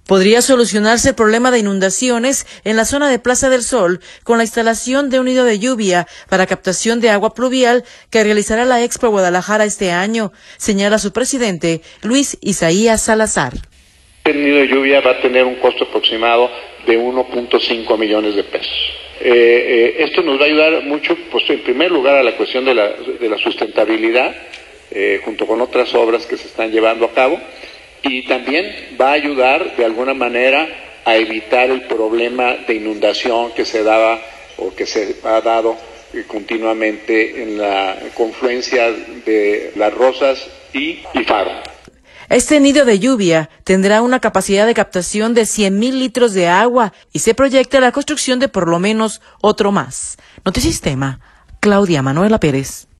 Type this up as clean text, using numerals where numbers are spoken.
Podría solucionarse el problema de inundaciones en la zona de Plaza del Sol con la instalación de un nido de lluvia para captación de agua pluvial que realizará la Expo Guadalajara este año, señala su presidente, Luis Isaías Salazar. El nido de lluvia va a tener un costo aproximado de 1.5 millones de pesos. Esto nos va a ayudar mucho, pues en primer lugar a la cuestión de la sustentabilidad, junto con otras obras que se están llevando a cabo, y también va a ayudar de alguna manera a evitar el problema de inundación que se daba o que se ha dado continuamente en la confluencia de Las Rosas y Faro. Este nido de lluvia tendrá una capacidad de captación de 100,000 litros de agua y se proyecta la construcción de por lo menos otro más. Notisistema, Claudia Manuela Pérez.